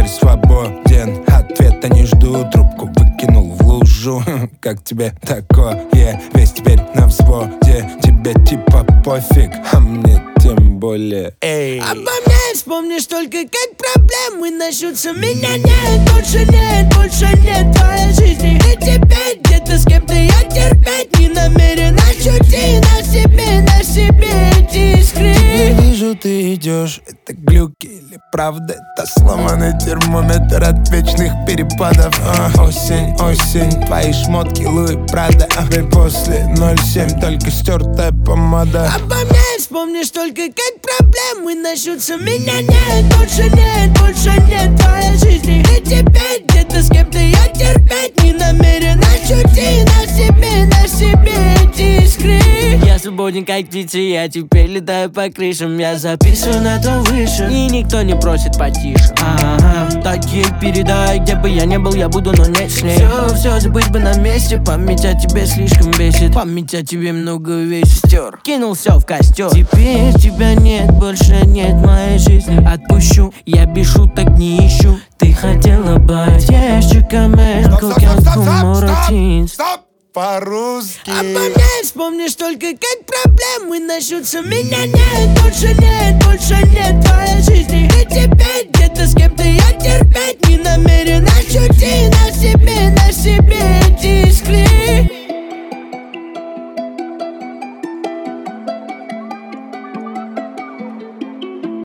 свободен, ответа не жду. Трубку выкинул в лужу. Как тебе такое? Весь теперь на взводе. Тебе типа пофиг, а мне тем более. Эй. Обо мне вспомнишь только как проблемы начнутся. Меня нет, больше твоей жизни. И теперь где-то с кем-то я терпеть не намерен. Ощути на себе эти искры. Я вижу, ты идешь. Это глюки или правда? Это сломанный термометр от вечных перепадов. Осень, твои шмотки Луи Прада. И после 07 только стертая помада. Обо мне вспомнишь только как проблемы начнутся. Меня нет, больше твоей жизни. И теперь где-то с кем-то я терпеть не намерен. Ощути на себе эти искры. Я свободен как птица, я теперь летаю по крышам. Я записываю на то выше, и никто не просит потише. Так ей передай, где бы я не был, я буду, но не с ней. Все забыть бы на месте, память о тебе слишком бесит. Память о тебе много вещей стер, кинул все в костер. Теперь тебя нет, больше нет моей жизни. Отпущу, я без шуток не ищу. Ты хотела быть ящиками, Стоп! По-русски. Обо мне вспомнишь только как проблемы начнутся. Меня нет, больше нет твоей жизни. И теперь где-то с